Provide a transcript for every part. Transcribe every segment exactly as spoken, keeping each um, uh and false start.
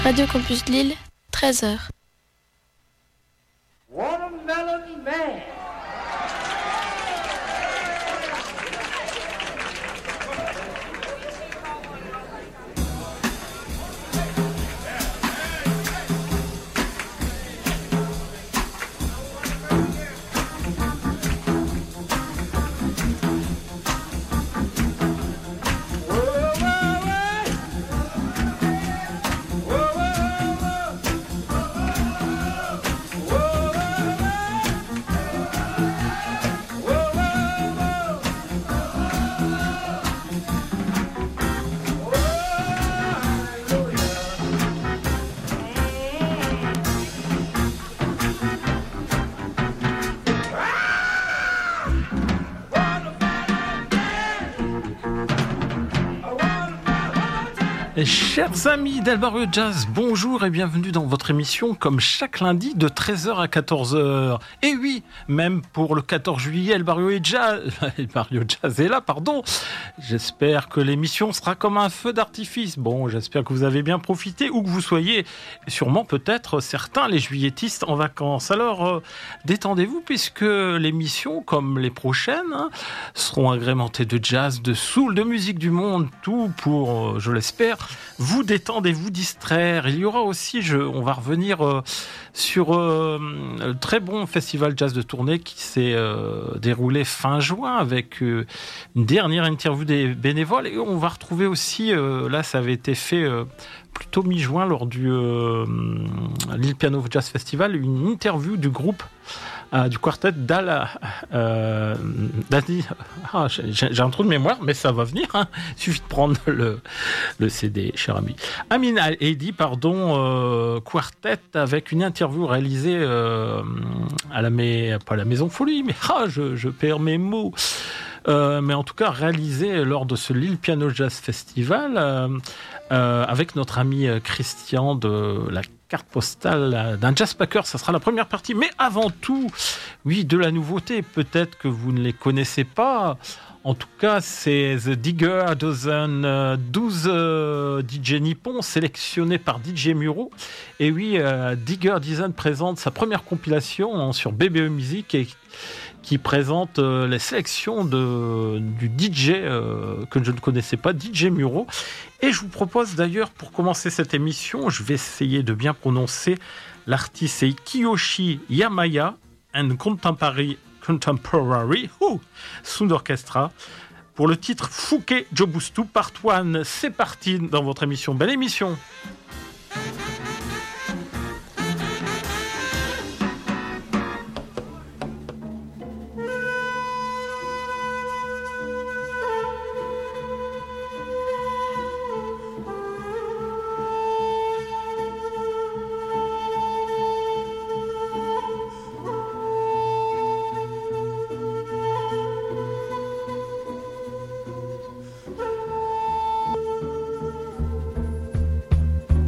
Radio Campus Lille, treize heures. Watermelon Man. Chers amis d'El Barrio Jazz, bonjour et bienvenue dans votre émission comme chaque lundi de treize heures à quatorze heures. Et oui, même pour le quatorze juillet, El Barrio Jazz, El Barrio Jazz est là, pardon. J'espère que l'émission sera comme un feu d'artifice. Bon, j'espère que vous avez bien profité, où que vous soyez, sûrement peut-être certains les juilletistes en vacances. Alors, euh, détendez-vous puisque l'émission, comme les prochaines, hein, seront agrémentées de jazz, de soul, de musique du monde, tout pour, euh, je l'espère, vous détendre et vous distraire. Il y aura aussi, je, on va revenir euh, sur euh, le très bon festival jazz de Tournai qui s'est euh, déroulé fin juin avec euh, une dernière interview des bénévoles, et on va retrouver aussi, euh, là ça avait été fait euh, plutôt mi-juin lors du euh, Lille Piano Jazz Festival, une interview du groupe Euh, du quartet d'Al euh, d'Adi. Ah, j'ai, j'ai un trou de mémoire, mais ça va venir. Hein. Il suffit de prendre le, le C D, cher ami. Amin Al-Edi, pardon, euh, quartet avec une interview réalisée euh, à la, mais, pas à la Maison Folie, mais ah, je, je perds mes mots. Euh, mais en tout cas réalisé lors de ce Lille Piano Jazz Festival euh, euh, avec notre ami Christian de la carte postale d'un jazz packer. Ça sera la première partie, mais avant tout, oui, de la nouveauté. Peut-être que vous ne les connaissez pas. En tout cas, c'est The Digger Dozen, douze euh, D J nippons sélectionnés par D J Muro. Et oui, euh, Digger Dozen présente sa première compilation hein, sur B B E Music et qui présente euh, les sélections de, du D J euh, que je ne connaissais pas, D J Muro. Et je vous propose d'ailleurs, pour commencer cette émission, je vais essayer de bien prononcer l'artiste, c'est Kiyoshi Yamaya and Contemporary, Contemporary oh, Sound Orchestra pour le titre Fuke Jobustu Part un. C'est parti dans votre émission. Belle émission. Thank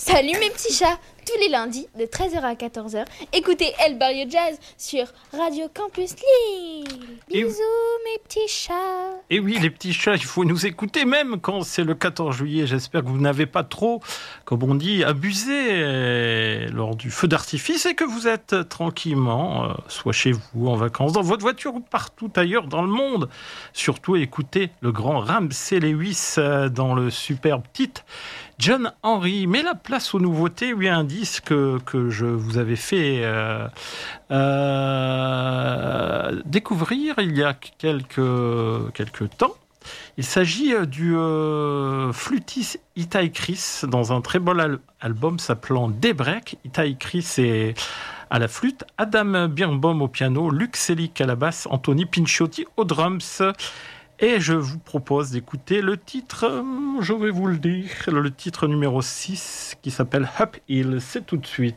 Salut mes petits chats! Tous les lundis de treize heures à quatorze heures, écoutez El Barrio Jazz sur Radio Campus Lille. Bisous mes petits chats. Et oui, les petits chats, il faut nous écouter même quand c'est le quatorze juillet. J'espère que vous n'avez pas trop, comme on dit, abusé lors du feu d'artifice et que vous êtes tranquillement, euh, soit chez vous, en vacances, dans votre voiture ou partout ailleurs dans le monde. Surtout écoutez le grand Ramsey Lewis euh, dans le superbe titre John Henry. Mais la place aux nouveautés, oui, un disque que, que je vous avais fait euh, euh, découvrir il y a quelques, quelques temps. Il s'agit du euh, flûtiste Itai Chris dans un très beau al- album s'appelant Daybreak. Itai Chris est à la flûte, Adam Birnbaum au piano, Luc Selick à la basse, Anthony Pinciotti aux drums. Et je vous propose d'écouter le titre, je vais vous le dire, le titre numéro six qui s'appelle Up Hill. C'est tout de suite.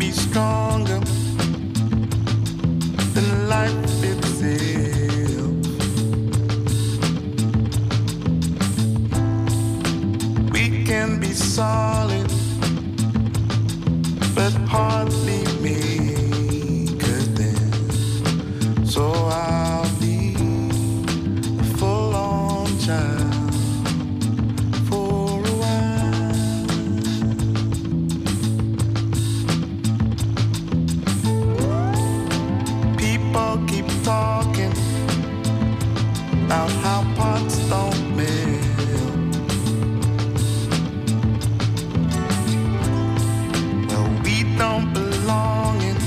be stronger than life itself. We can be solid, but hardly make a dent. So I'll be a full-on child for a while. People keep talking about how pots don't melt. Well, we don't belong in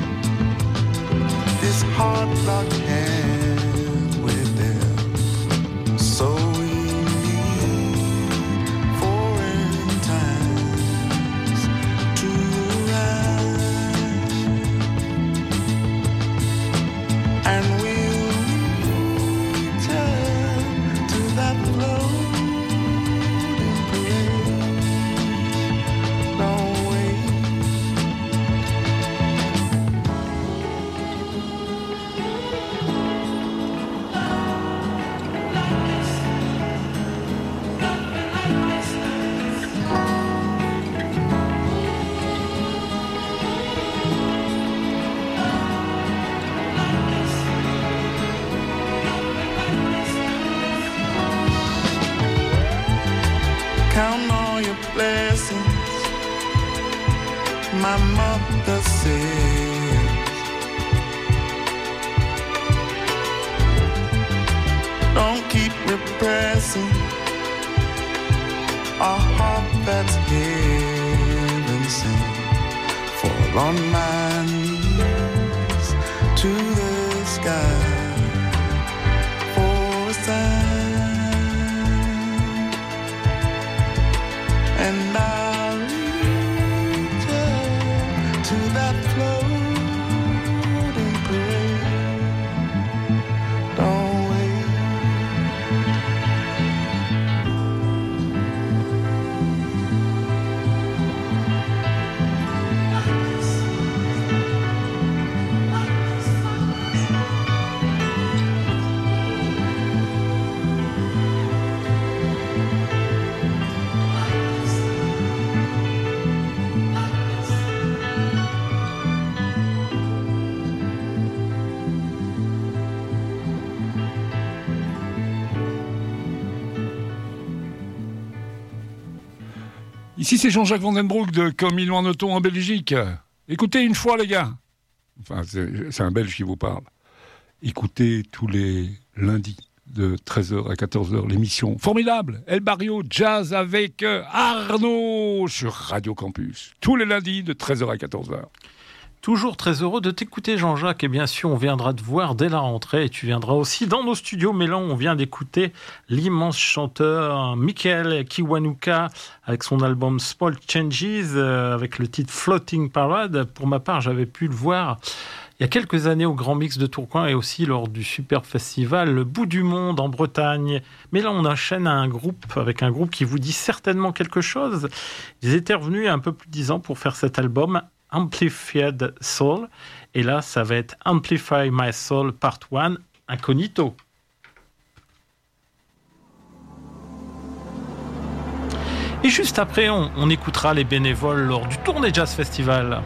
this hard luck hand with them. So we need foreign times to arrive, and we'll return to that floating parade. Don't wait. Count all your blessings, my mother says. Don't keep repressing a heart that's heaven sent. Fall on my knees to the sky for a sign. And I'll return to that floating parade. Don't wait. Ici, c'est Jean-Jacques Vandenbroek de Comme il en auto en Belgique. Écoutez une fois, les gars. Enfin, c'est, c'est un Belge qui vous parle. Écoutez tous les lundis de treize heures à quatorze heures l'émission formidable El Barrio Jazz avec Arnaud sur Radio Campus. Tous les lundis de treize heures à quatorze heures. Toujours très heureux de t'écouter, Jean-Jacques. Et bien sûr, on viendra te voir dès la rentrée. Et tu viendras aussi dans nos studios. Mais là, on vient d'écouter l'immense chanteur Michael Kiwanuka avec son album Small Changes, euh, avec le titre Floating Parade. Pour ma part, j'avais pu le voir il y a quelques années au Grand Mix de Tourcoing et aussi lors du super festival Le Bout du Monde en Bretagne. Mais là, on enchaîne à un groupe, avec un groupe qui vous dit certainement quelque chose. Ils étaient revenus il y a un peu plus de dix ans pour faire cet album Amplified Soul, et là ça va être Amplify My Soul Part un, Incognito. Et juste après on, on écoutera les bénévoles lors du Tournai Jazz Festival.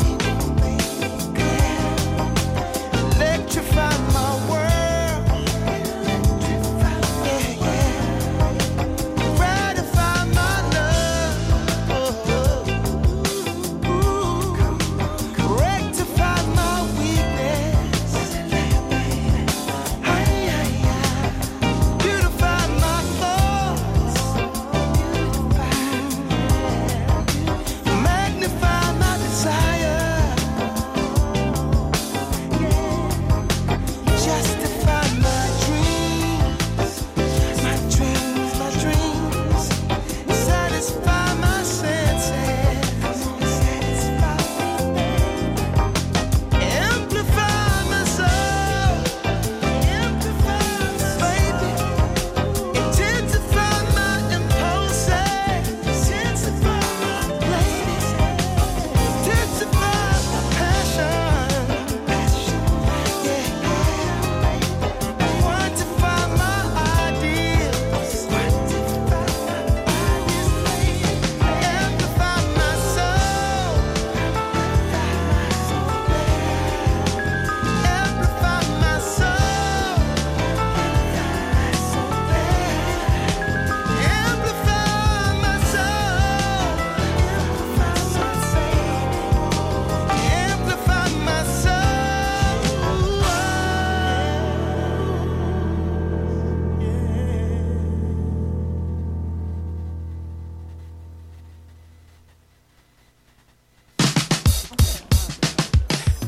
Electrify my world.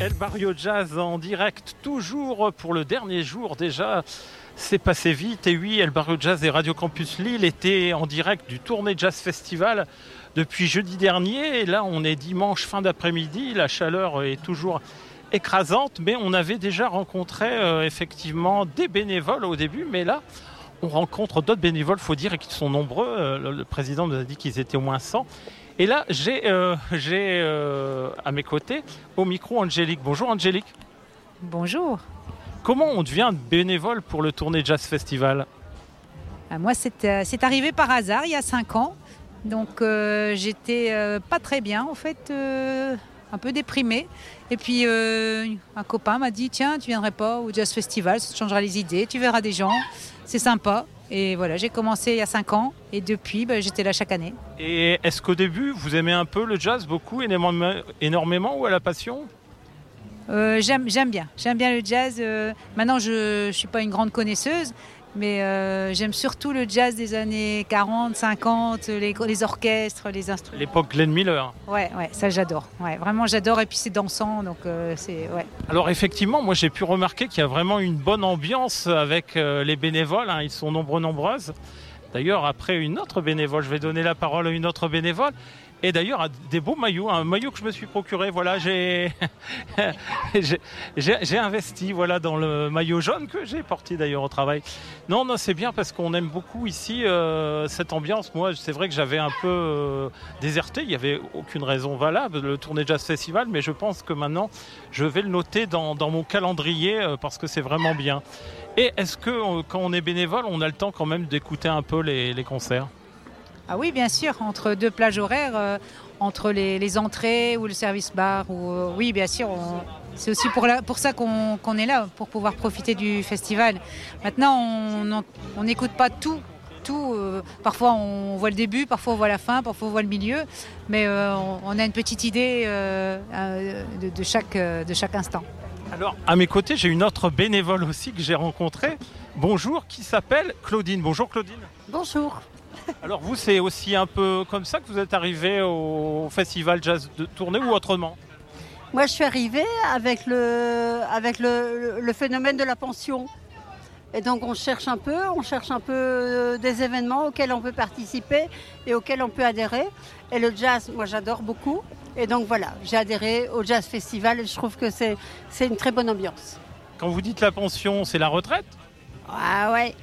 El Barrio Jazz en direct, toujours pour le dernier jour déjà. C'est passé vite. Et oui, El Barrio Jazz et Radio Campus Lille étaient en direct du Tournai Jazz Festival depuis jeudi dernier. Et là, on est dimanche fin d'après-midi. La chaleur est toujours écrasante, mais on avait déjà rencontré euh, effectivement des bénévoles au début. Mais là, on rencontre d'autres bénévoles, il faut dire, et qui sont nombreux. Euh, le président nous a dit qu'ils étaient au moins cent. Et là, j'ai, euh, j'ai euh, à mes côtés, au micro, Angélique. Bonjour Angélique. Bonjour. Comment on devient bénévole pour le Tournai Jazz Festival ? Ah, moi, c'est, euh, c'est arrivé par hasard, il y a cinq ans. Donc, euh, j'étais euh, pas très bien, en fait, euh, un peu déprimée. Et puis, euh, un copain m'a dit, tiens, tu viendrais pas au Jazz Festival, ça te changera les idées, tu verras des gens, c'est sympa. Et voilà, j'ai commencé il y a cinq ans et depuis, bah, j'étais là chaque année. Et est-ce qu'au début, vous aimez un peu le jazz, beaucoup, énormément, énormément ou à la passion ? euh, j'aime, j'aime bien, j'aime bien le jazz. Euh, maintenant, je ne suis pas une grande connaisseuse, mais euh, j'aime surtout le jazz des années quarante, cinquante, les, les orchestres, les instruments. L'époque Glenn Miller. Ouais, ouais, ça j'adore. Ouais, vraiment, j'adore. Et puis c'est dansant, donc euh, c'est ouais. Alors effectivement, moi j'ai pu remarquer qu'il y a vraiment une bonne ambiance avec euh, les bénévoles. Hein, ils sont nombreux, nombreuses. D'ailleurs, après une autre bénévole, je vais donner la parole à une autre bénévole. Et d'ailleurs, des beaux maillots, un maillot que je me suis procuré. Voilà, j'ai, j'ai, j'ai, j'ai investi voilà, dans le maillot jaune que j'ai porté d'ailleurs au travail. Non, non, c'est bien parce qu'on aime beaucoup ici euh, cette ambiance. Moi, c'est vrai que j'avais un peu euh, déserté. Il n'y avait aucune raison valable, le Tournai Jazz Festival. Mais je pense que maintenant, je vais le noter dans, dans mon calendrier euh, parce que c'est vraiment bien. Et est-ce que euh, quand on est bénévole, on a le temps quand même d'écouter un peu les, les concerts ? Ah oui, bien sûr, entre deux plages horaires, euh, entre les, les entrées ou le service bar. Ou, euh, oui, bien sûr, on, c'est aussi pour, la, pour ça qu'on, qu'on est là, pour pouvoir profiter du festival. Maintenant, on n'écoute pas tout. tout euh, parfois, on voit le début, parfois, on voit la fin, parfois, on voit le milieu. Mais euh, on, on a une petite idée euh, euh, de, de, chaque, euh, de chaque instant. Alors, à mes côtés, j'ai une autre bénévole aussi que j'ai rencontrée. Bonjour, qui s'appelle Claudine. Bonjour Claudine. Bonjour. Alors vous, c'est aussi un peu comme ça que vous êtes arrivée au Festival Jazz de Tournai ou autrement ? Moi, je suis arrivée avec le, avec le, le phénomène de la pension. Et donc, on cherche un peu, on cherche un peu des événements auxquels on peut participer et auxquels on peut adhérer. Et le jazz, moi, j'adore beaucoup. Et donc, voilà, j'ai adhéré au Jazz Festival et je trouve que c'est, c'est une très bonne ambiance. Quand vous dites la pension, c'est la retraite ? Ah ouais.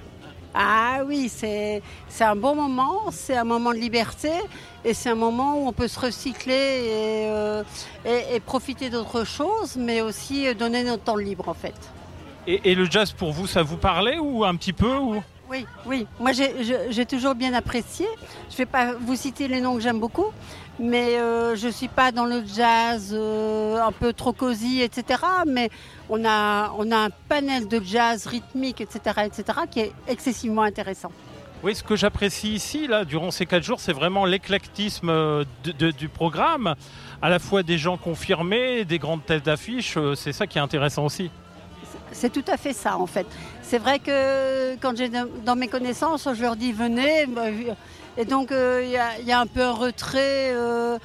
Ah oui, c'est, c'est un bon moment, c'est un moment de liberté et c'est un moment où on peut se recycler et, euh, et, et profiter d'autre chose, mais aussi donner notre temps libre en fait. Et, et le jazz pour vous, ça vous parlait ou un petit peu ou... Oui, oui. Moi j'ai, j'ai, j'ai toujours bien apprécié. Je ne vais pas vous citer les noms que j'aime beaucoup, mais euh, je ne suis pas dans le jazz euh, un peu trop cosy, et cetera. Mais on a, on a un panel de jazz rythmique, et cetera, et cetera, qui est excessivement intéressant. Oui, ce que j'apprécie ici, là, durant ces quatre jours, c'est vraiment l'éclectisme de, de, du programme. À la fois des gens confirmés, des grandes têtes d'affiche, c'est ça qui est intéressant aussi. C'est tout à fait ça, en fait. C'est vrai que quand j'ai dans mes connaissances, je leur dis venez. Et donc, il euh, y, y a un peu un retrait euh,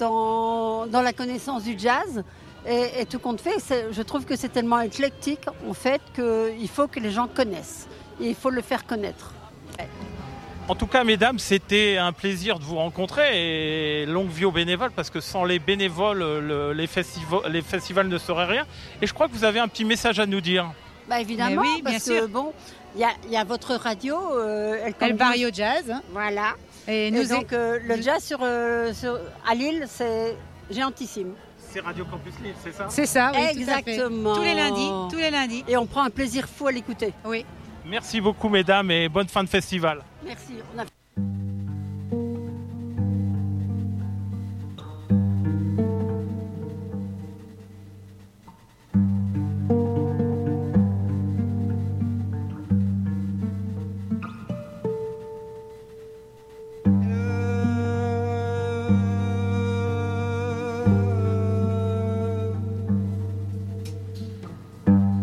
dans, dans la connaissance du jazz. Et, et tout compte fait, c'est, je trouve que c'est tellement éclectique, en fait, qu'il faut que les gens connaissent. Et il faut le faire connaître. Ouais. En tout cas, mesdames, c'était un plaisir de vous rencontrer et longue vie aux bénévoles parce que sans les bénévoles, le, les, festivals, les festivals ne seraient rien. Et je crois que vous avez un petit message à nous dire. Bah évidemment, oui, parce bien que sûr. bon, il y, y a votre radio, euh, elle El Barrio Jazz. Hein. Voilà. Et, Et nous donc euh, le jazz sur, euh, sur, à Lille, c'est géantissime. C'est Radio Campus Lille, c'est ça ? C'est ça, oui, Exactement. tout à fait. Tous les lundis, tous les lundis. Et on prend un plaisir fou à l'écouter. Oui. Merci beaucoup, mesdames, et bonne fin de festival. Merci. On a...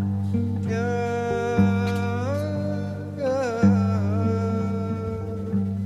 Yeah.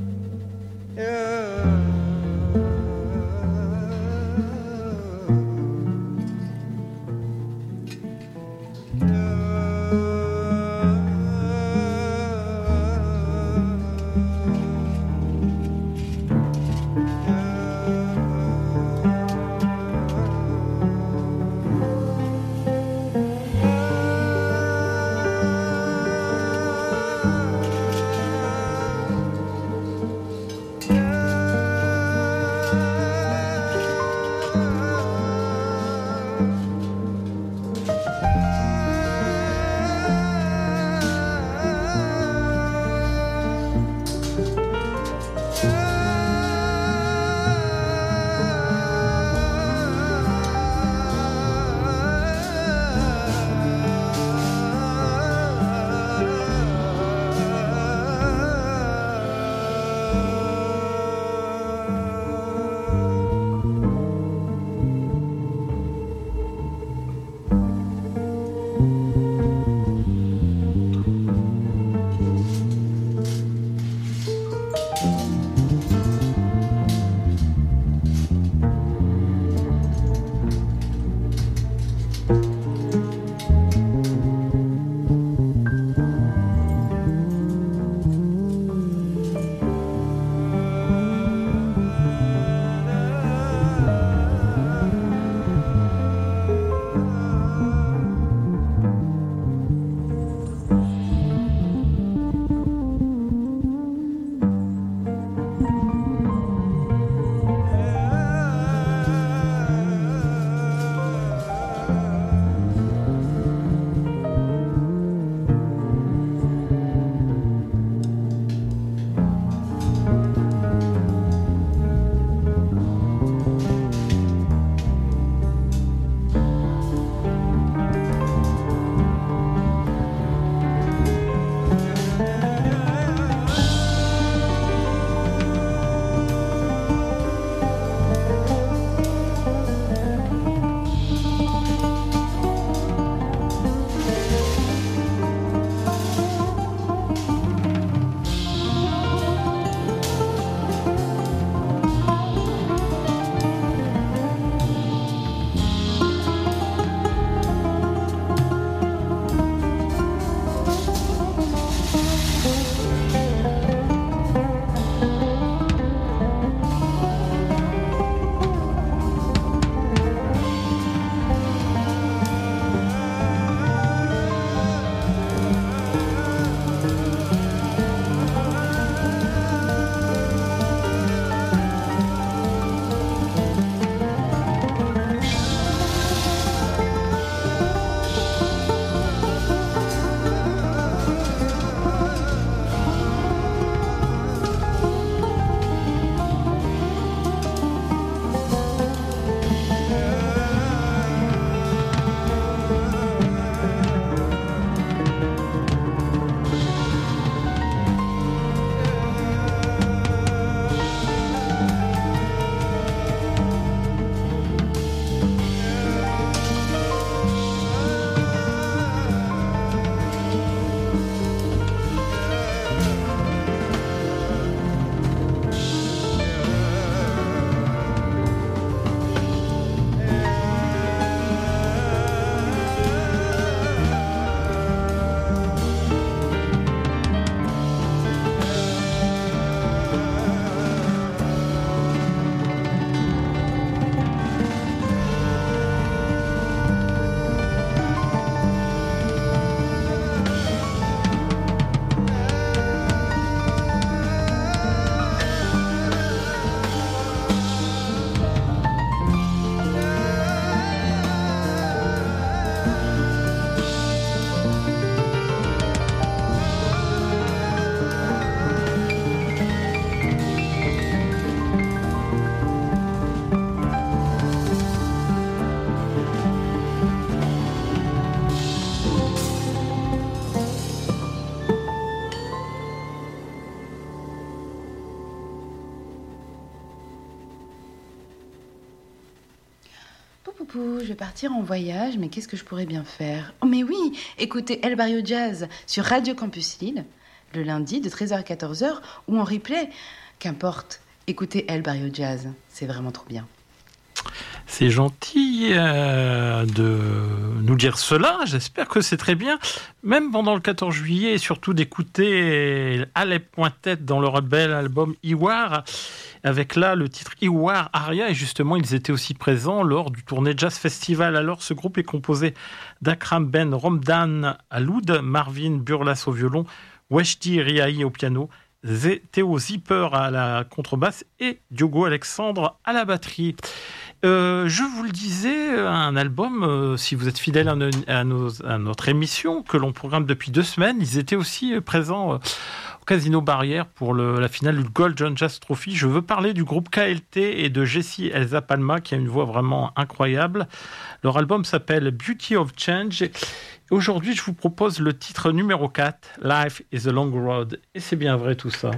je vais partir en voyage, mais qu'est-ce que je pourrais bien faire? Oh, mais oui, écoutez El Barrio Jazz sur Radio Campus Lille, le lundi de treize heures à quatorze heures, ou en replay. Qu'importe, écoutez El Barrio Jazz, c'est vraiment trop bien. C'est gentil euh, de nous dire cela, j'espère que c'est très bien. Même pendant le quatorze juillet, et surtout d'écouter Alep Pointet dans leur bel album Iwar, avec là le titre Iwar Aria, et justement ils étaient aussi présents lors du Tournai Jazz Festival. Alors ce groupe est composé d'Akram Ben Romdan à l'oud, Marvin Burlas au violon, Weshdi Riahi au piano, Théo Zipper à la contrebasse et Diogo Alexandre à la batterie. Euh, je vous le disais, un album, euh, si vous êtes fidèle à, nos, à, nos, à notre émission, que l'on programme depuis deux semaines, ils étaient aussi présents euh, au Casino Barrière pour le, la finale du Golden Jazz Trophy. Je veux parler du groupe K L T et de Jessie Elsa Palma, qui a une voix vraiment incroyable. Leur album s'appelle Beauty of Change. Aujourd'hui, je vous propose le titre numéro quatre, Life is a Long Road. Et c'est bien vrai tout ça.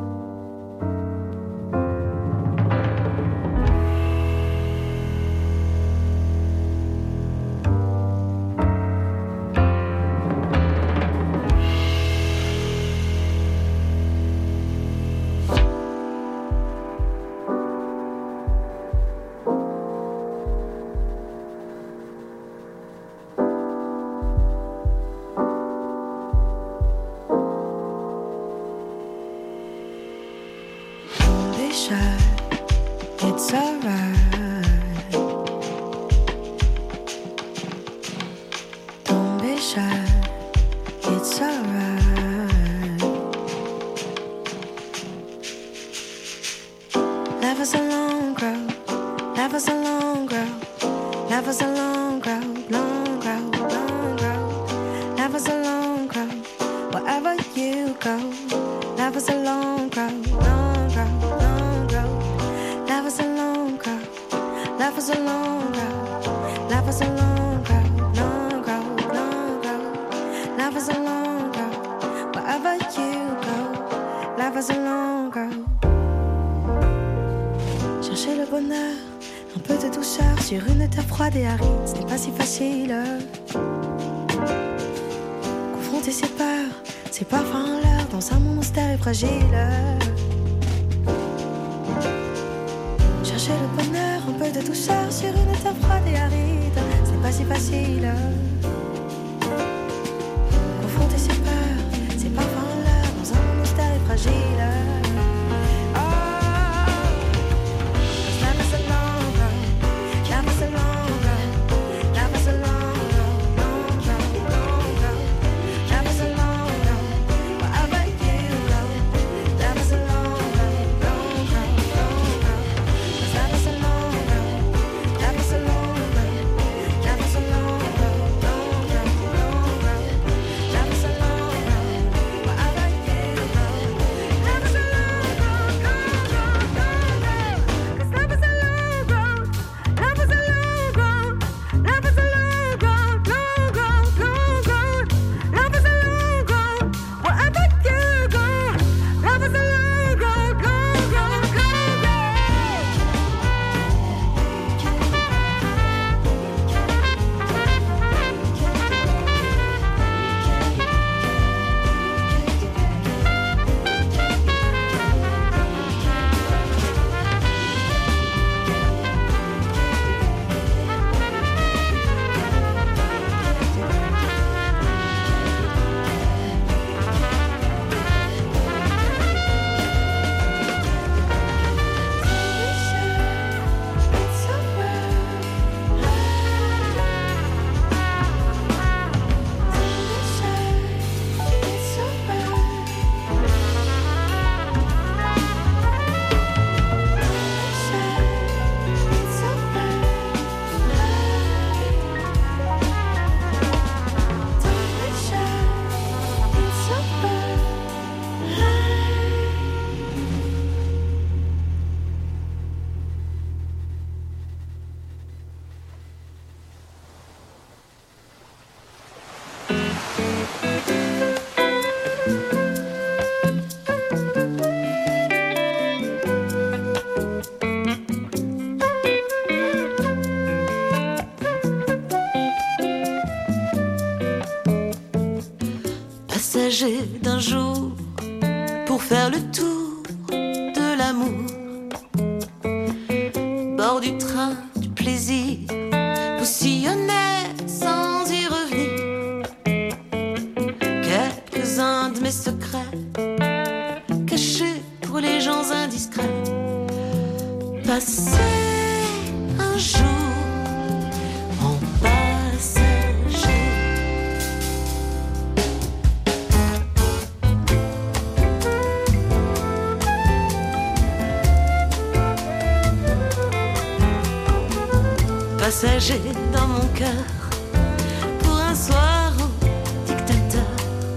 It's alright. Don't be shy. It's alright. Life is a long road. Life is a long road. Life is a long road. Long road. Long road. Life is a long road. Wherever you go. Life is a long road. Long road. Long road. Life is a long road. Life is a long road. Life is a long road. Long road. Long road. Life is a long road. Wherever you go. Life is a long road. Chercher le bonheur, un peu de douceur sur une terre froide et aride, ce n'est pas si facile. Confronter ses peurs, ses parfums en l'air, dans un monde austère et fragile. Chercher le bonheur, un peu de douceur sur une terre froide et aride, ce n'est pas si facile. Confronter ses peurs, ses parfums en l'air, dans un monde austère et fragile. passager d'un jour pour faire le tour de l'amour. Bord du train du plaisir, vous sillonnez sans y revenir. Quelques-uns de mes secrets cachés pour les gens indiscrets. Passer un jour en passager. Passager dans mon cœur pour un soir au dictateur.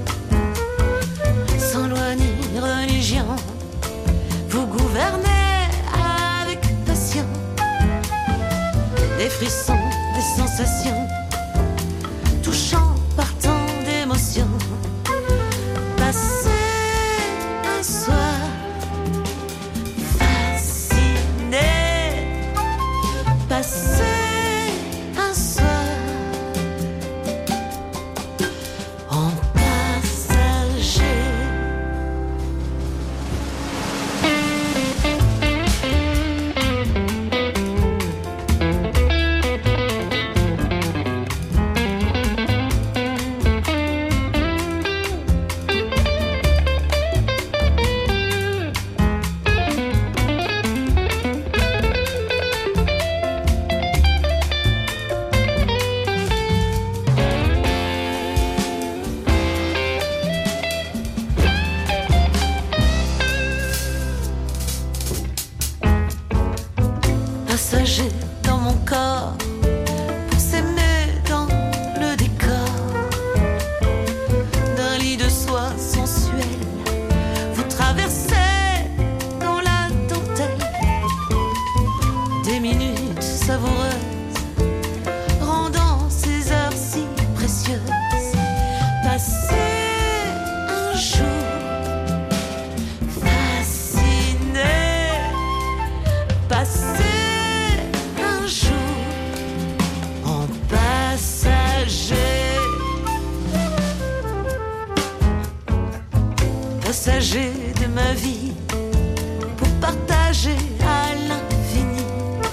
Sans loi ni religion, vous gouvernez avec passion. Des frissons, des sensations, touchant par tant d'émotions. Passer un soir fasciné. Passer un soir en passager. Passager dans mon corps pour s'aimer dans le décor d'un lit de soie sensuel. Vous traversez dans la dentelle des minutes savoureuses, rendant ces heures si précieuses. Passer un jour fasciné. Passer un jour en passager. Passager de ma vie pour partager à l'infini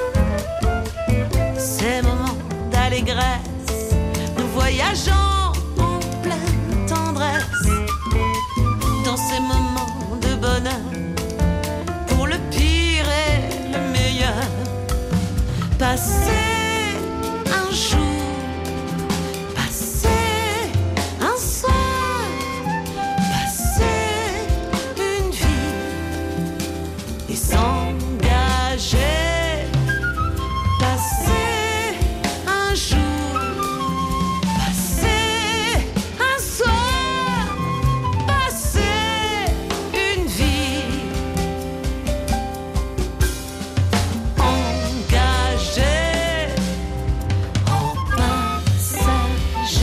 ces moments d'allégresse, nous voyageons en pleine tendresse dans ces moments de bonheur, pour le pire et le meilleur. Passer un jour, passer un soir, passer une vie et s'engager. Passer un jour, passer un soir, passer une vie engagée en passager.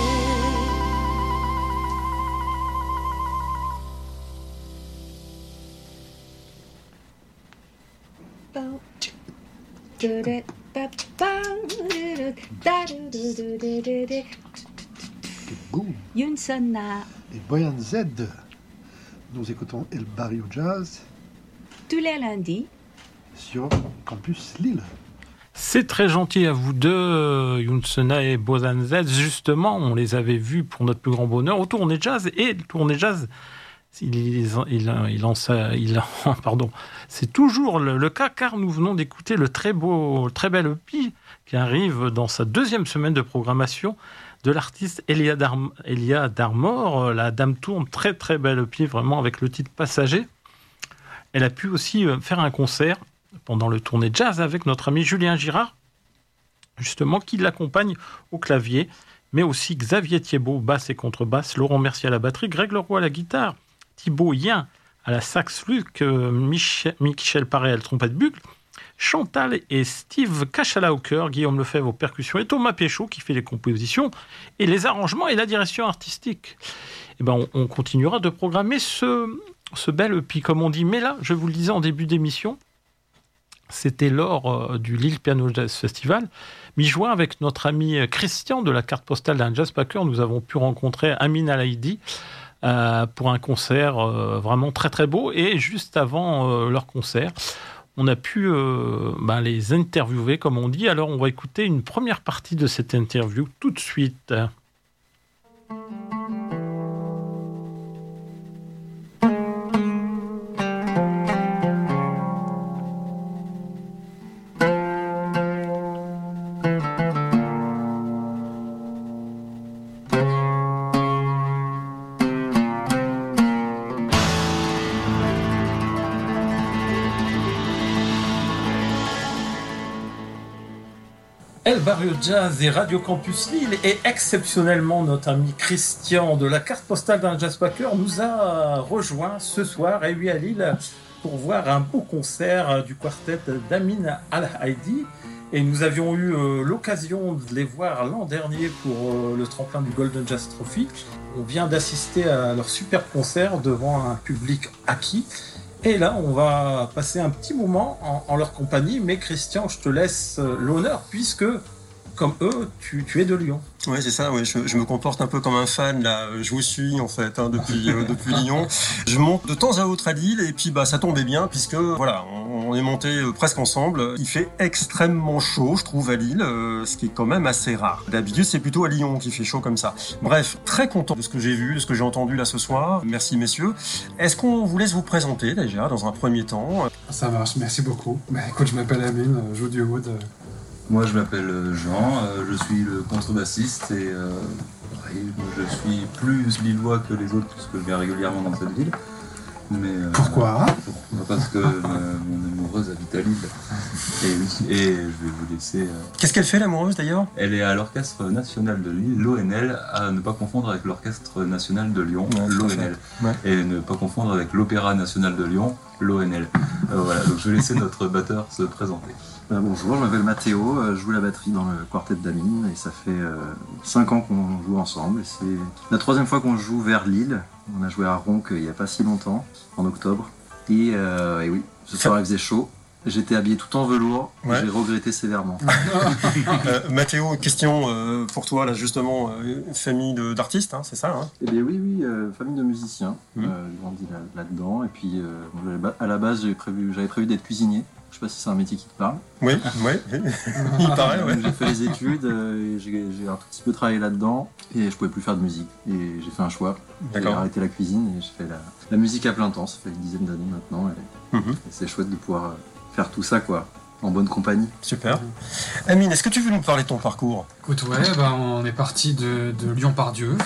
Yunsonna, Et Boyan Z, nous écoutons El Barrio Jazz tous les lundis. sur Campus Lille. C'est très gentil à vous deux, Yunsona et Bozan Z. Justement, on les avait vus pour notre plus grand bonheur au Tournée Jazz. Et le Tournée Jazz, il, il, il, il en, il en, pardon, c'est toujours le, le cas, car nous venons d'écouter le très beau, très bel E P qui arrive dans sa deuxième semaine de programmation de l'artiste Elia, Darm, Elia Darmor. La Dame tourne, très très belle E P, vraiment, avec le titre Passager. Elle a pu aussi faire un concert pendant le Tournée Jazz avec notre ami Julien Girard, justement, qui l'accompagne au clavier, mais aussi Xavier Thiebaud, basse et contrebasse, Laurent Mercier à la batterie, Greg Leroy à la guitare, Thibaut Yen à la sax flûte, Michel, Michel Paré à la trompette bugle, Chantal et Steve Cachala au chœur, Guillaume Lefebvre aux percussions et Thomas Péchaud qui fait les compositions et les arrangements et la direction artistique. Et ben on, on continuera de programmer ce, ce bel E P, comme on dit. Mais là, je vous le disais en début d'émission, c'était lors euh, du Lille Piano Jazz Festival. Mi-juin, avec notre ami Christian de la carte postale d'un jazz packer, nous avons pu rencontrer Amin Alaïdi, euh, pour un concert euh, vraiment très très beau. Et juste avant euh, leur concert, on a pu euh, ben, les interviewer, comme on dit. Alors on va écouter une première partie de cette interview tout de suite. El Barrio Jazz et Radio Campus Lille, et exceptionnellement notre ami Christian de la carte postale d'un jazzpacker nous a rejoint ce soir, et oui, à Lille, pour voir un beau concert du quartet d'Amin Al-Haïdi. Et nous avions eu euh, l'occasion de les voir l'an dernier pour euh, le tremplin du Golden Jazz Trophy. On vient d'assister à leur super concert devant un public acquis. Et là, on va passer un petit moment en, en leur compagnie. Mais Christian, je te laisse l'honneur, puisque, comme eux, tu, tu es de Lyon. Oui, c'est ça, ouais. je, je me comporte un peu comme un fan, là. Je vous suis, en fait, hein, depuis, euh, depuis Lyon. Je monte de temps à autre à Lille, et puis bah, ça tombait bien, puisque voilà, on, on est monté euh, presque ensemble. Il fait extrêmement chaud, je trouve, à Lille, euh, ce qui est quand même assez rare. D'habitude, c'est plutôt à Lyon qu'il fait chaud comme ça. Bref, très content de ce que j'ai vu, de ce que j'ai entendu là ce soir. Merci, messieurs. Est-ce qu'on vous laisse vous présenter, déjà, dans un premier temps? Ça marche, merci beaucoup. Bah, écoute, je m'appelle Amine, je joue du oud. Moi, je m'appelle Jean, euh, je suis le contrebassiste et euh, je suis plus lillois que les autres parce que je viens régulièrement dans cette ville. Mais, euh, Pourquoi pour, Parce que euh, mon amoureuse habite à Lille. Et oui, et je vais vous laisser... Euh... Qu'est-ce qu'elle fait, l'amoureuse, d'ailleurs? Elle est à l'Orchestre National de Lille, l'O N L, à ne pas confondre avec l'Orchestre National de Lyon, ouais, l'O N L. Ouais. Et ne pas confondre avec l'Opéra National de Lyon, l'O N L. Euh, voilà, donc je vais laisser notre batteur se présenter. Euh, bonjour, je m'appelle Mathéo, euh, je joue la batterie dans le quartet d'Amine et ça fait cinq euh, ans qu'on joue ensemble. Et c'est la troisième fois qu'on joue vers Lille. On a joué à Ronc il n'y a pas si longtemps, en octobre. Et, euh, et oui, ce soir il faisait chaud. J'étais habillé tout en velours, ouais. Et j'ai regretté sévèrement. euh, Mathéo, question euh, pour toi, là justement, euh, famille de, d'artistes, hein, c'est ça hein? Eh bien oui, oui, euh, famille de musiciens, mmh. euh, j'ai grandi là, là-dedans. Et puis euh, à la base, j'avais prévu, j'avais prévu d'être cuisinier. Je sais pas si c'est un métier qui te parle. Oui, oui, il paraît, ouais. J'ai fait les études, euh, et j'ai, j'ai un tout petit peu travaillé là-dedans et je pouvais plus faire de musique. Et j'ai fait un choix. D'accord. J'ai arrêté la cuisine et je fais la, la musique à plein temps. Ça fait une dizaine d'années maintenant et, mm-hmm. et c'est chouette de pouvoir faire tout ça, quoi, en bonne compagnie. Super. Amine, est-ce que tu veux nous parler de ton parcours? Écoute, ouais, bah, on est parti de, de Lyon-Pardieu.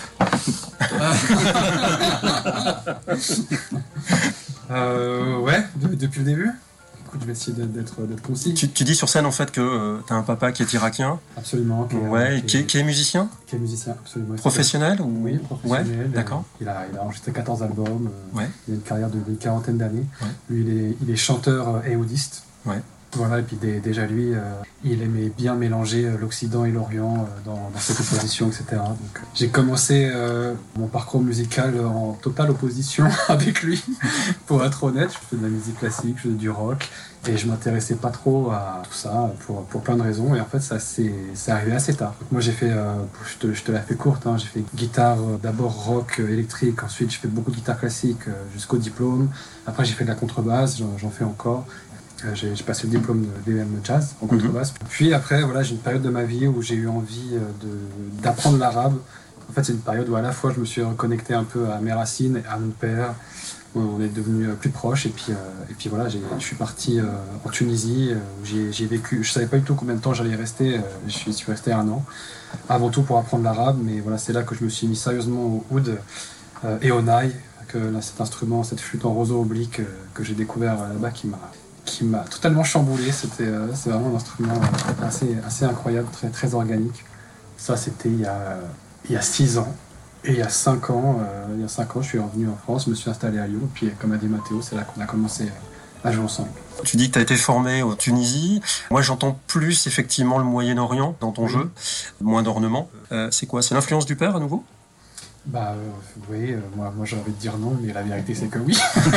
euh, ouais, de, depuis le début. Écoute, je vais essayer d'être, d'être concis. Tu, tu dis sur scène en fait que euh, tu as un papa qui est irakien. Absolument. Qui est, ouais, qui, qui, est, qui est musicien. Qui est musicien, absolument. Professionnel ou... Oui, professionnel. Ouais, d'accord. Il a, il a enregistré quatorze albums. Euh, ouais. Il a une carrière de, de quarantaine d'années. Ouais. Lui, il est, il est chanteur et oudiste. Ouais. Voilà, et puis dé, déjà lui, euh, il aimait bien mélanger l'Occident et l'Orient euh, dans, dans cette opposition, et cetera. Donc, j'ai commencé euh, mon parcours musical en totale opposition avec lui, pour être honnête. Je faisais de la musique classique, je faisais du rock, et je m'intéressais pas trop à tout ça pour, pour plein de raisons. Et en fait, ça c'est, c'est arrivé assez tard. Donc, moi, j'ai fait, euh, je, te, je te la fais courte, hein, j'ai fait guitare, euh, d'abord rock, euh, électrique, ensuite j'ai fait beaucoup de guitare classique euh, jusqu'au diplôme. Après, j'ai fait de la contrebasse, j'en, j'en fais encore. J'ai, j'ai passé le diplôme de D M Jazz en contrebasse. Mm-hmm. Puis après, voilà, j'ai une période de ma vie où j'ai eu envie de, d'apprendre l'arabe. En fait, c'est une période où à la fois je me suis reconnecté un peu à mes racines et à mon père. On est devenus plus proches. Et puis, euh, et puis voilà, j'ai, je suis parti euh, en Tunisie où j'ai, j'ai vécu. Je savais pas du tout combien de temps j'allais rester. Je suis, je suis resté un an. Avant tout pour apprendre l'arabe, mais voilà, c'est là que je me suis mis sérieusement au oud euh, et au naï, que là, cet instrument, cette flûte en roseau oblique euh, que j'ai découvert là-bas, qui m'a qui m'a totalement chamboulé. C'était, euh, c'est vraiment un instrument euh, assez, assez incroyable, très, très organique. Ça, c'était il y a, il y a six ans. Et il y a cinq ans, euh, il y a cinq ans, je suis revenu en France, je me suis installé à Lyon. Et puis, comme a dit Mathéo, c'est là qu'on a commencé à jouer ensemble. Tu dis que tu as été formé en Tunisie. Moi, j'entends plus effectivement le Moyen-Orient dans ton oui. jeu, moins d'ornement. Euh, c'est quoi? C'est l'influence du père à nouveau? Bah, euh, vous voyez, euh, moi, moi j'ai envie de dire non, mais la vérité c'est que oui.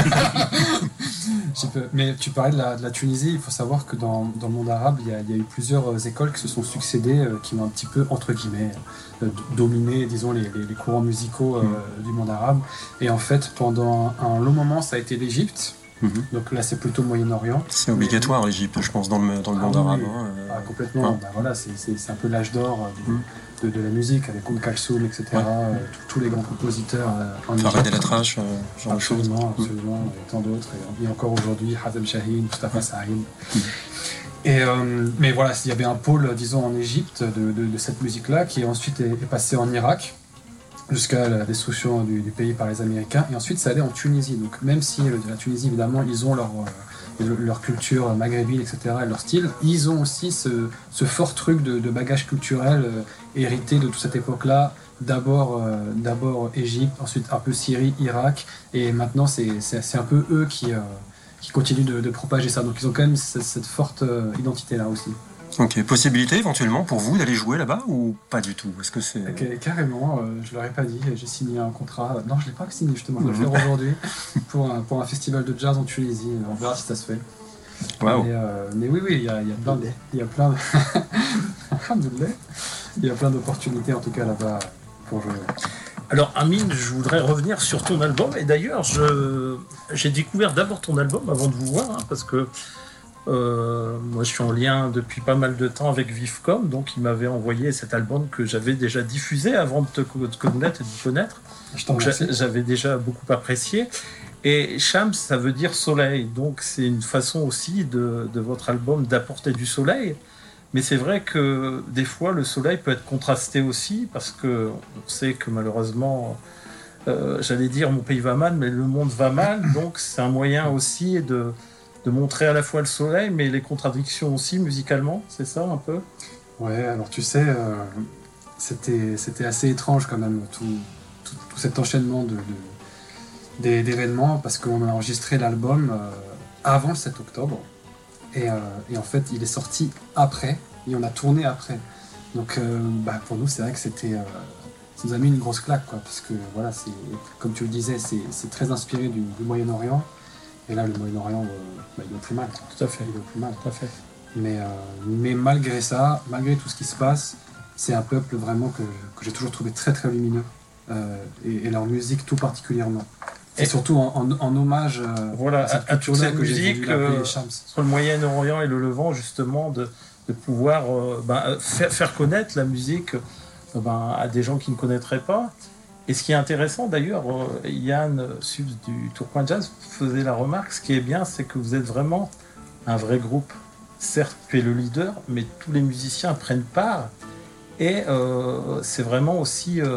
J'ai peu- mais tu parlais de la, de la Tunisie, il faut savoir que dans, dans le monde arabe, il y, a, il y a eu plusieurs euh, écoles qui se sont succédées, euh, qui ont un petit peu, entre guillemets, euh, d- dominé, disons, les, les- les courants musicaux euh, du monde arabe. Et en fait, pendant un long moment, ça a été l'Égypte. Donc là, c'est plutôt Moyen-Orient. C'est obligatoire l'Égypte, je pense, dans le, dans le Ah monde oui, arabe. oui. hein, euh. Ah, complètement. Ouais. Bah, voilà, c'est, c'est, c'est un peu l'âge d'or euh, de, de, de la musique avec Oum Kalsoum, et cetera. Euh, tous- tous les grands compositeurs euh, en Farid Égypte. El Atrache, euh, ce genre de choses. Absolument, absolument, et tant d'autres. Et, et encore aujourd'hui, Hazem Shahin, Mustafa Saïd. Et, euh, mais voilà, il y avait un pôle, disons, en Égypte de, de, de cette musique-là qui ensuite est, est passé en Irak jusqu'à la destruction du, du pays par les Américains. Et ensuite, ça allait en Tunisie. Donc même si euh, la Tunisie, évidemment, ils ont leur, euh, leur culture maghrébine, et cetera, et leur style, ils ont aussi ce, ce fort truc de, de bagage culturel euh, hérité de toute cette époque-là. D'abord, euh, d'abord Égypte, ensuite un peu Syrie, Irak, et maintenant c'est, c'est, c'est un peu eux qui, euh, qui continuent de, de propager ça. Donc ils ont quand même cette, cette forte euh, identité-là aussi. Ok, possibilité éventuellement pour vous d'aller jouer là-bas ou pas du tout? Est-ce que c'est... Ok, carrément, euh, je leur ai pas dit, j'ai signé un contrat. Non, je l'ai pas signé justement, je vais le Mhm. faire aujourd'hui pour un, pour un festival de jazz en Tunisie. On verra si ça se fait. Waouh. Mais, euh, mais oui, oui, il y a, il y a plein de, il y a plein de... Alhamdoulilah. Il y a plein d'opportunités en tout cas là-bas pour jouer. Alors Amine, je voudrais revenir sur ton album. Et d'ailleurs, je, j'ai découvert d'abord ton album avant de vous voir, hein, parce que euh, moi je suis en lien depuis pas mal de temps avec Vivcom, donc il m'avait envoyé cet album que j'avais déjà diffusé avant de te, te connaître et de te connaître. Je t'en Donc, remercie. j'a- j'avais déjà beaucoup apprécié. Et Shams, ça veut dire soleil, donc c'est une façon aussi de, de votre album d'apporter du soleil. Mais c'est vrai que des fois, le soleil peut être contrasté aussi, parce que on sait que malheureusement, euh, j'allais dire mon pays va mal, mais le monde va mal, donc c'est un moyen aussi de, de montrer à la fois le soleil, mais les contradictions aussi musicalement, c'est ça un peu? Ouais, alors tu sais, euh, c'était, c'était assez étrange quand même, tout, tout, tout cet enchaînement de, de- d'é- d'événements, parce qu'on a enregistré l'album euh, avant le sept octobre, et, euh, et en fait il est sorti après, et on a tourné après. Donc euh, bah, pour nous c'est vrai que c'était... euh, ça nous a mis une grosse claque, quoi, parce que voilà, c'est, comme tu le disais, c'est, c'est très inspiré du, du Moyen-Orient, et là le Moyen-Orient, euh, bah, il est au plus mal. Tout à fait. Il est au plus mal. Tout à fait. Mais, euh, mais malgré ça, malgré tout ce qui se passe, c'est un peuple vraiment que, que j'ai toujours trouvé très très lumineux. Euh, et, et leur musique tout particulièrement. Et, Et- surtout en, en- en hommage euh, Voilà, cette à, à toute culture-là cette que j'ai musique voulu l'appeler euh, Shams. sur le Moyen-Orient et le Levant, justement, de, de pouvoir euh, ben, euh, faire, faire connaître la musique euh, ben, à des gens qui ne connaîtraient pas. Et ce qui est intéressant, d'ailleurs, euh, Yann Subs du Tourcoing Jazz faisait la remarque, ce qui est bien, c'est que vous êtes vraiment un vrai groupe. Certes, tu es le leader, mais tous les musiciens prennent part. Et euh, c'est vraiment aussi... euh,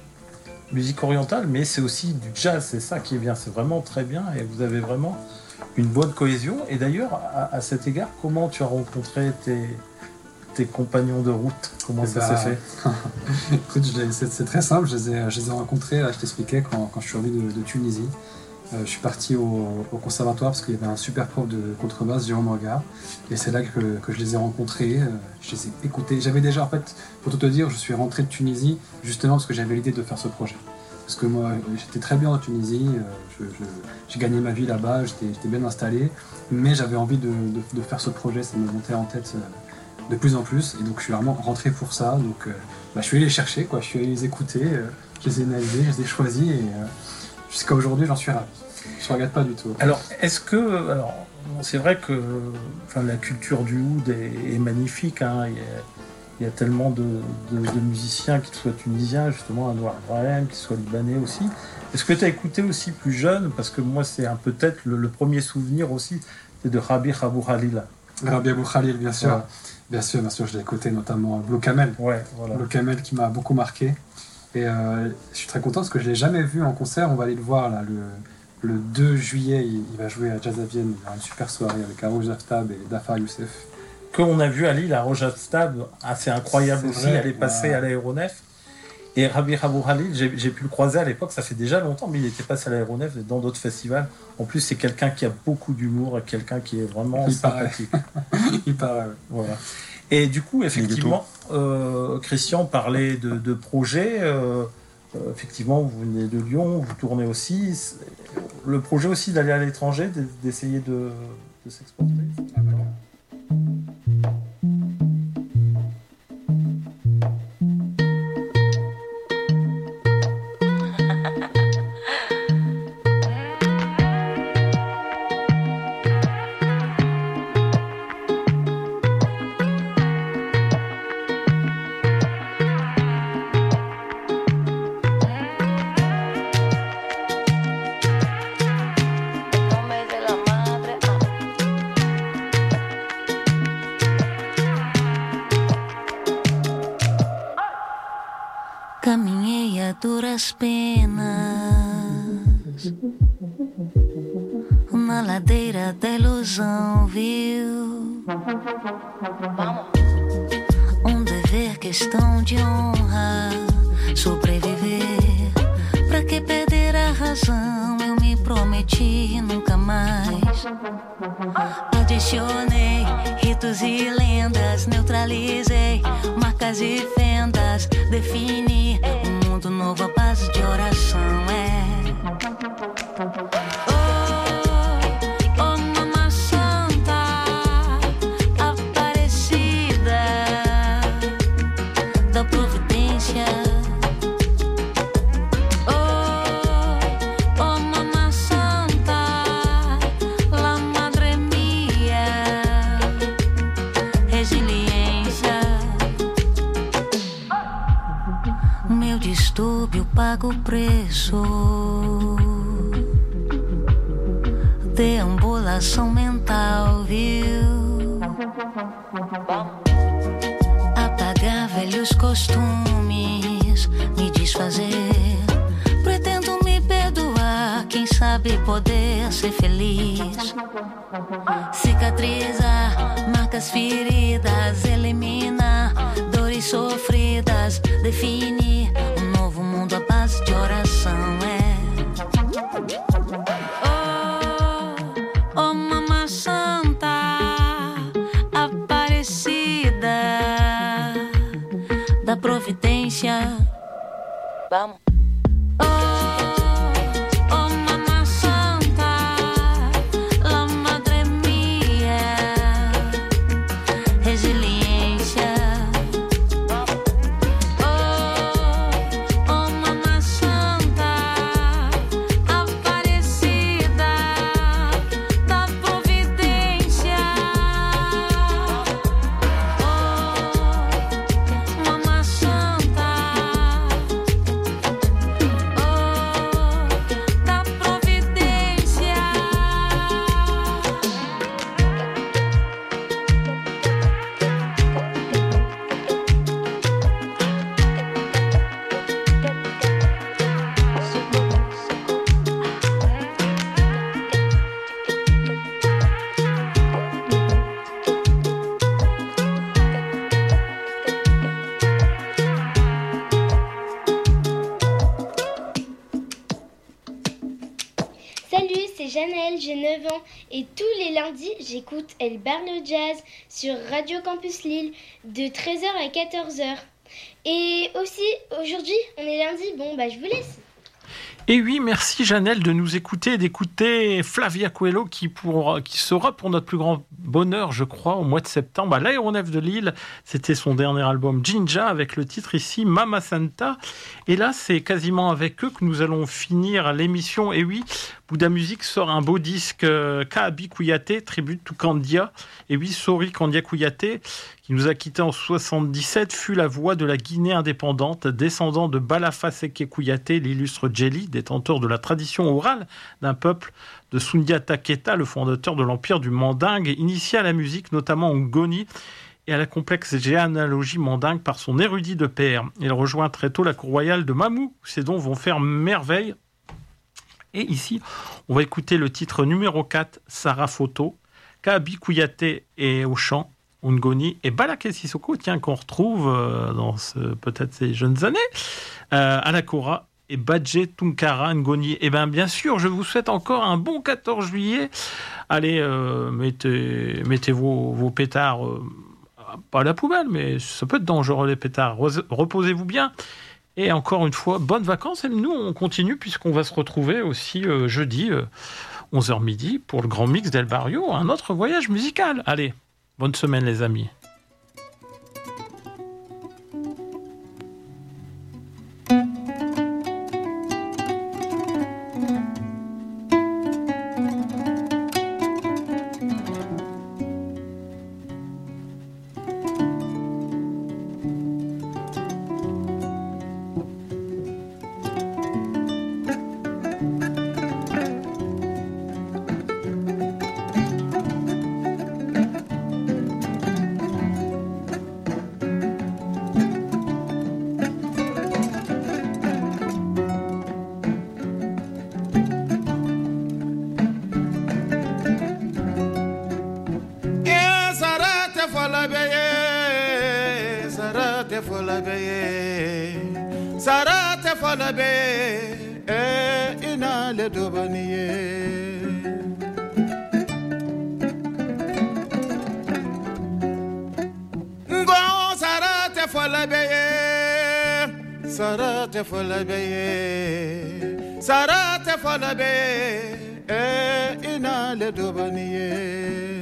musique orientale, mais c'est aussi du jazz, c'est ça qui est bien, c'est vraiment très bien, et vous avez vraiment une bonne cohésion. Et d'ailleurs, à, à cet égard, comment tu as rencontré tes, tes compagnons de route? Comment Eh ça ben, s'est fait? Écoute, je l'ai- c'est, c'est très simple, je les ai, je les ai rencontrés, là, je t'expliquais, quand, quand je suis revenu de, de Tunisie. Euh, je suis parti au, au conservatoire parce qu'il y avait un super prof de contrebasse, Jérôme Regard, et c'est là que, que je les ai rencontrés, euh, je les ai écoutés. J'avais déjà, en fait, pour tout te dire, je suis rentré de Tunisie justement parce que j'avais l'idée de faire ce projet. Parce que moi, j'étais très bien en Tunisie, euh, je- je- j'ai gagné ma vie là-bas, j'étais, j'étais bien installé, mais j'avais envie de, de- de faire ce projet, ça me montait en tête euh, de plus en plus, et donc je suis vraiment rentré pour ça. Donc euh, bah, je suis allé les chercher, quoi. Je suis allé les écouter, euh, je les ai analysés, je les ai choisis, et euh, jusqu'à aujourd'hui, j'en suis ravi. Je ne regrette pas du tout. Alors, est-ce que... Alors, c'est vrai que enfin, la culture du oud est, est magnifique, hein. Il y a, il y a tellement de, de- de musiciens, qu'ils soient tunisiens, justement, Anwar Ibrahim, qu'ils soient libanais aussi. Est-ce que tu as écouté aussi plus jeune? Parce que moi, c'est un peut-être le, le premier souvenir aussi, c'est de Rabi Abou Khalil. Rabi Abou Khalil, bien sûr. Ouais. Bien sûr, bien sûr, je l'ai écouté, notamment Blue Camel. Ouais, voilà. Blue Camel qui m'a beaucoup marqué. Et euh, je suis très content parce que je ne l'ai jamais vu en concert. On va aller le voir là, le, le deux juillet. Il, il va jouer à Jazz à Vienne. Il y aura une super soirée avec Arouj Aftab et Dafar Youssef. Qu'on a vu à Lille, à Roja Stab, assez incroyable C'est aussi. vrai, Elle est passée ouais. à l'aéronef. Et Rabi Abou Khalil, j'ai, j'ai pu le croiser à l'époque, ça fait déjà longtemps, mais il était passé à l'aéronef et dans d'autres festivals. En plus, c'est quelqu'un qui a beaucoup d'humour et quelqu'un qui est vraiment Il paraît. sympathique. Il paraît. Voilà. Et du coup, effectivement, euh, Christian parlait de, de projets. Euh, Euh, effectivement, vous venez de Lyon, vous tournez aussi. Le projet aussi d'aller à l'étranger, d'essayer de, de s'exporter. Ah, Caminhei a duras penas na ladeira da ilusão, viu? Um dever, questão de honra, sobreviver. Pra que perder a razão? Eu me prometi nunca mais. Adicionei ritos e lendas, neutralizei marcas e fendas, defini um mundo novo à base de oração. É. Oh, oh, Mama Santa Aparecida da Providência. Distúrbio paga o preço. Deambulação mental, viu? Apagar velhos costumes, me desfazer. Pretendo me perdoar, quem sabe poder ser feliz. Cicatrizar marcas feridas, eliminar dores sofridas, definir um novo mundo à base de oração. É. Oh, oh, Mama Santa Aparecida da Providência. Vamos. J'ai neuf ans et tous les lundis, j'écoute Elle Barre le Jazz sur Radio Campus Lille de treize heures à quatorze heures. Et aussi, aujourd'hui, on est lundi, bon, bah je vous laisse. Et oui, merci Janelle de nous écouter et d'écouter Flavia Coelho qui, pour, qui sera pour notre plus grand bonheur, je crois, au mois de septembre à l'Aéronef de Lille. C'était son dernier album Jinja avec le titre ici Mama Santa. Et là, c'est quasiment avec eux que nous allons finir l'émission. Et oui, Bouddha Music sort un beau disque euh, Kaabi Kouyaté, tribute to Kandia. Et oui, Sori Kandia Kouyaté, qui nous a quittés en soixante-dix-sept, fut la voix de la Guinée indépendante, descendant de Balafa Seke Kouyaté, l'illustre Djeli, détenteur de la tradition orale d'un peuple, de Sundiata Keita, le fondateur de l'empire du Mandingue, initié à la musique, notamment au Ngoni, et à la complexe généalogie mandingue par son érudit de père. Il rejoint très tôt la cour royale de Mamou, où ses dons vont faire merveille. Et ici, on va écouter le titre numéro quatre, Sarah Photo, Kaabi Kouyaté et au chant, Ngoni et Balaké Sissoko, tiens, qu'on retrouve euh, dans ce, peut-être ces jeunes années, euh, à la Kora, et Badje Tunkara Ngoni. Et bien, bien sûr, je vous souhaite encore un bon quatorze juillet. Allez, euh, mettez, mettez vos, vos pétards, euh, pas à la poubelle, mais ça peut être dangereux, les pétards. Reposez-vous bien. Et encore une fois, bonnes vacances. Et nous, on continue puisqu'on va se retrouver aussi euh, jeudi, euh, onze heures midi, pour le grand mix d'El Barrio, un autre voyage musical. Allez, bonne semaine les amis. Sarate falabe e ina le dobaniye Ngo sarate falabe Sarate falabe Sarate falabe e ina le dobaniye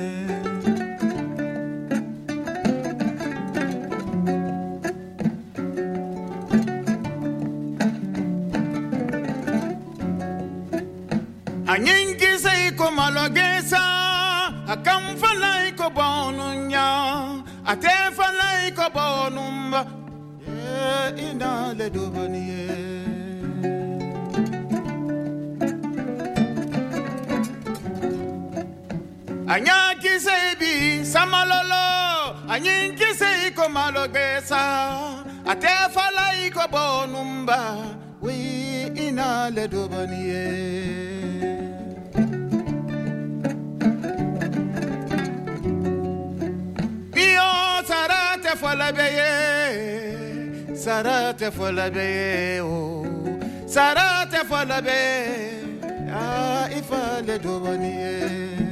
Anyingi say ko malogesa akam falai ko bonunya ate falai ko bonumba e ina le dobaniye Anyaki say bi samalolo anyingi say ko malogesa ate falai ko bonumba we ina le dobaniye Sarate folabeye, sarate folabeye, oh, sarate folabeye, ah, il fallait devenir.